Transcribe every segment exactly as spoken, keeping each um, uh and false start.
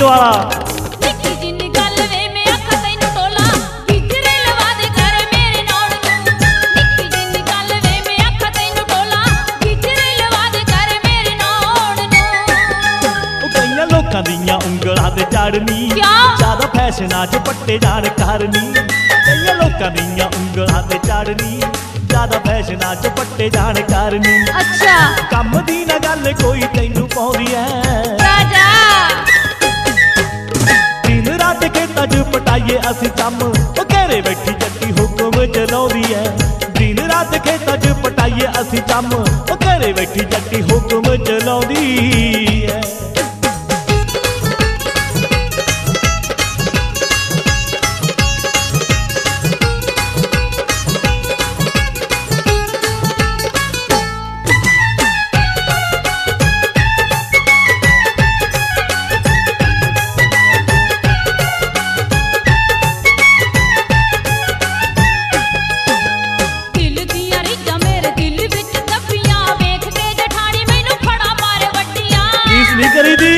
वाला। निक्की जिन्नी गल वे मैं आखा तैनू टोला गिजरे लवा दे कर मेरे नाल नू। निक्की जिन्नी गल वे मैं आखा तैनू टोला गिजरे लवा दे कर मेरे नाल नू। ओ कईयां लोकां दियां उंगलां ते चढ़नी ज्यादा फैशनां च पट्टे जाण करनी। कईयां लोकां दियां उंगलां ते चढ़नी ज्यादा फैशनां च पट्टे जाण करनी। अच्छा कम दी ना गल कोई तैनू पाउंदी ऐ राजा। दिन रात खेतां च पटाइए असीं चम ओ घेरे बैठी जट्टी हुक्म चलाउंदी ऐ। दिन रात खेतां च पटाइए असीं चम ओ घेरे बैठी जट्टी हुक्म चलाउंदी ऐ। नहीं करी दी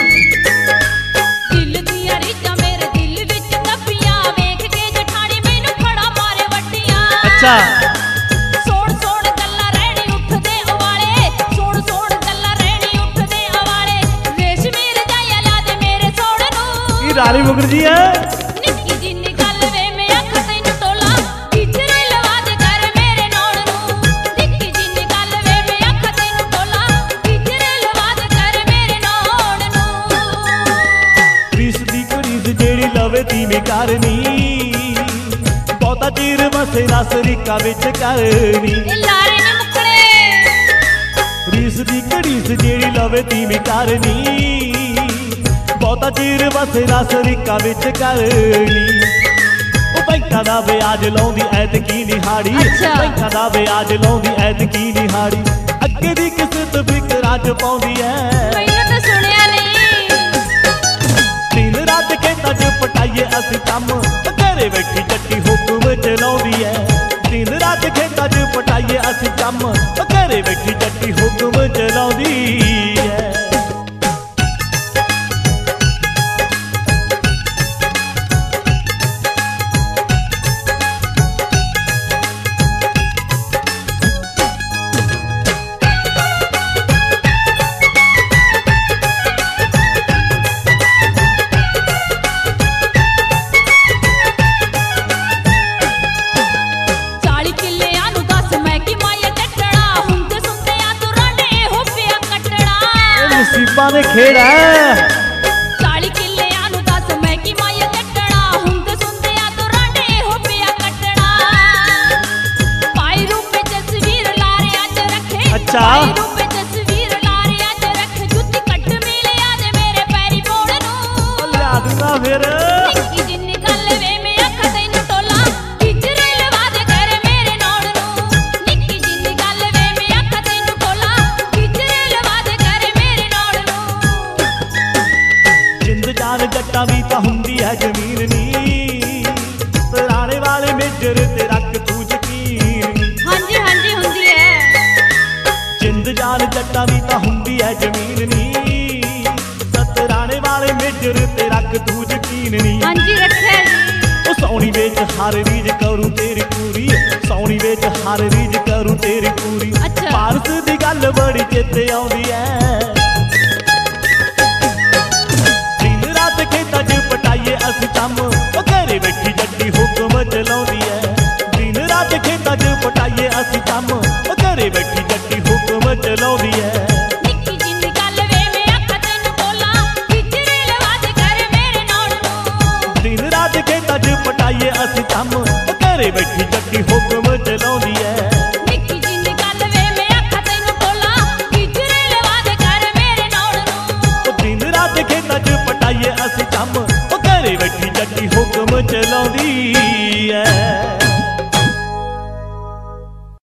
दिल दियां रीझां मेरे दिल विच दबियां वेख के जठानी मैनू फड़ा मारे वड्डियां। अच्छा सोण सोण गल्लां रहणी उठदे उवाले सोण सोण गल्लां रहणी उठदे उवाले रेशमी रजाइयां ला दे मेरे सोण नू। की रानी मुखर जी है निक्की जिन्नी गल वे मैं आखा तैनू टोला गिजरे लवा दे कर मेरे नाल नू। निक्की जिन्नी गल वे मैं आखा तैनू टोला गिजरे लवा दे कर मेरे नाल नू। रीस दी कुरीस जेड़ी लवे तीवी करनी बहुता चीर बसे रस रिका विच करनी। लारे ने मुकड़े रीस दी कुरीस जेड़ी लवे तीवी करनी बहुता चीर बसे रस रिका विच करनी। ओ बैंकां दा ब्याज लाउंदी ऐतकी निहाड़ी अच्छा। बैंकां दा ब्याज लाउंदी ऐतकी निहाड़ी अगे दी किस्मत फिकरां च पाउंदी ऐ। मैनू तो सुनिया नहीं दिन रात खेतां च पटाइए असीं चम घेरे बैठी जट्टी हुक्म चलाउंदी ऐ। दिन रात खेतां च पटाइए असीं चम घेरे बैठी जट्टी हुक्म चलाउंदी ऐ। नसीबां दे खेड़ है चाली किल्लियां नू दस मैं की माया कट्टड़ा हुंदे सुंदिया तो रांडे हो पिया कट्टड़ा। पाई रूपे तस्वीर लारे अज रखे अच्छा। पाई रूपे तस्वीर लारे अज रखे जुत्ती कट मिलिया दे मेरे पैरी पोड़ नू। ला दूंगा फिर निक्की जिन्नी गल वे मैं आखा तैनू टोला गिजरे लवा दे कर मेरे नाल नू। निक्की जिन्नी गल वे मैं आखा तैनू टोला गिजरे लवा दे कर मेरे नाल नू। जिंद जान जट्टां दी तां हुंदी है जमीन नी सराणे वाले मेजर ते रख तू यकीन। हाँ जी हाँ जी हुंदी है जिंद जान जट्टां दी तां हुंदी है जमीन नी सतराणे वाले मेजर ते रख तू यकीन नी। हाँ जी रखे ओ सौनी विच हर रीज करूं तेरी पूरी सौनी विच हर रीज करूं तेरी पूरी। अच्छा। पारस दी गल बड़ी चेते आउंदी ऐ। दिन रात खेतां च पटाइए असीं चम ओ घेरे बैठी जट्टी हुक्म चलाउंदी ऐ। दिन रात खेतां च पटाइए असीं चम ओ घेरे बैठी जट्टी हुक्म चलाउंदी ऐ। निक्की जिन्नी गल वे मैं आखा तैनू टोला गिजरे लवा दे कर मेरे नाल नू। दिन रात खेतां च पटाइए असीं चम ओ घेरे बैठी जट्टी हुक्म चलाउंदी ऐ। निक्की जिन्नी गल वे मैं आखा तैनू टोला गिजरे लवा दे कर मेरे नाल नू। ओ दिन रात खेतां च पटाइए असीं चम ओ घेरे बैठी जट्टी हुक्म चलाउंदी ऐ।